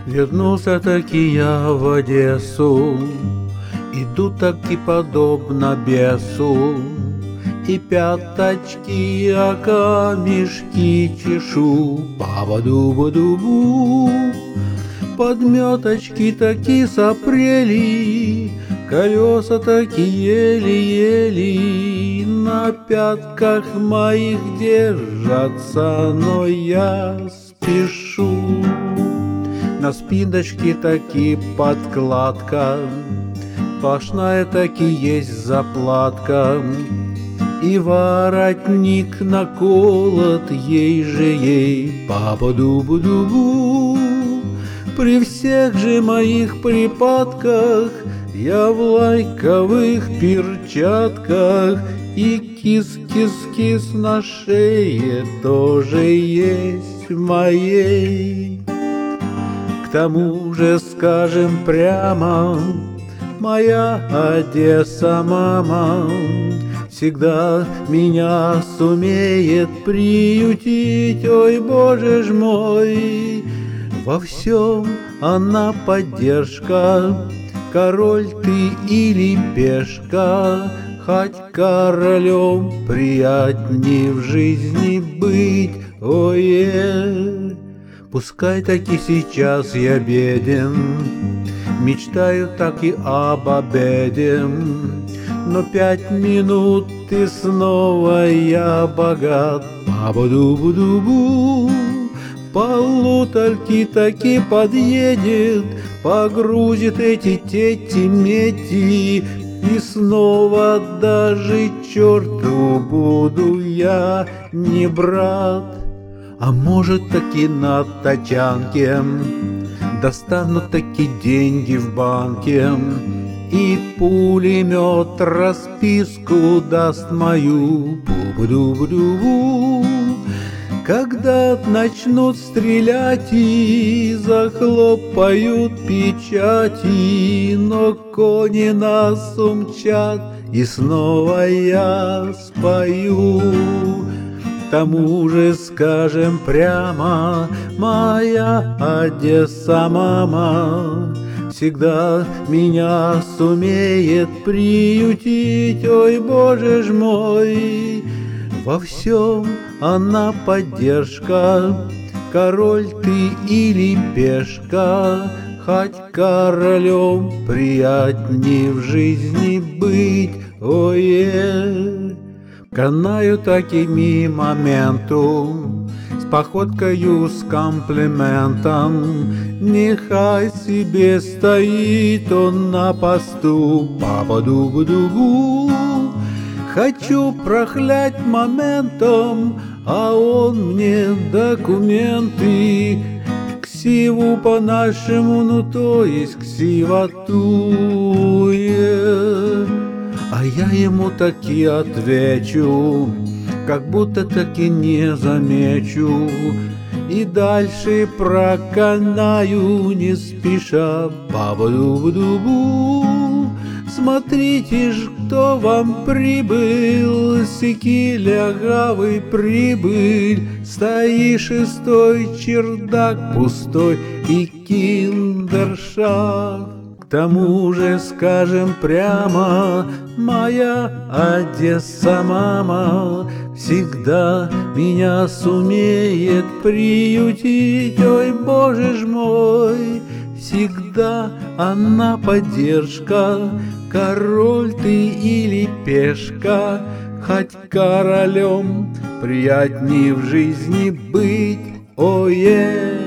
Вернулся таки я в Одессу, иду таки подобно бесу, и пяточки о камешки чешу. Баба-дуба-дубу, подметочки таки сопрели, колеса таки еле-еле на пятках моих держатся, но я спешу. На спиночке таки подкладка, пашная таки есть заплатка, и воротник наколот ей же ей. Баба-дубу-дубу, при всех же моих припадках я в лайковых перчатках, и кис-кис-кис на шее тоже есть моей. К тому же, скажем прямо, моя Одесса мама всегда меня сумеет приютить. Ой, Боже ж мой, во всем она поддержка, король ты или пешка, хоть королем приятней в жизни быть. Ой, пускай таки сейчас я беден, мечтаю так и об обеде, но 5 минут и снова я богат. Баба-дубу-дубу, полуторки таки подъедет, погрузит эти тети-мети, и снова даже черту буду я не брат. А может таки на тачанке достану таки деньги в банке, и пулемет расписку даст мою. Бу-бу-ду-бу-ду-бу. Когда начнут стрелять и захлопают печати, но кони нас умчат, и снова я спою. К тому же, скажем прямо, моя Одесса мама всегда меня сумеет приютить. Ой, Боже ж мой, во всем она поддержка, король ты или пешка, хоть королем приятней в жизни быть. Ой, канаю такими моменту, с походкою, с комплиментом, нехай себе стоит он на посту. Баба-дубу-дубу, хочу прохлять моментом, а он мне документы, ксиву по-нашему, ну то есть ксиватует. А я ему таки отвечу, как будто таки не замечу, и дальше проканаю не спеша. Баба-дубу-дубу, смотрите ж, кто вам прибыл, сики лягавый прибыль, стоит 6-й чердак пустой и киндершафт. К тому же, скажем прямо, моя Одесса мама всегда меня сумеет приютить. Ой, Боже ж мой, всегда она поддержка, король ты или пешка, хоть королем приятней в жизни быть. Ой,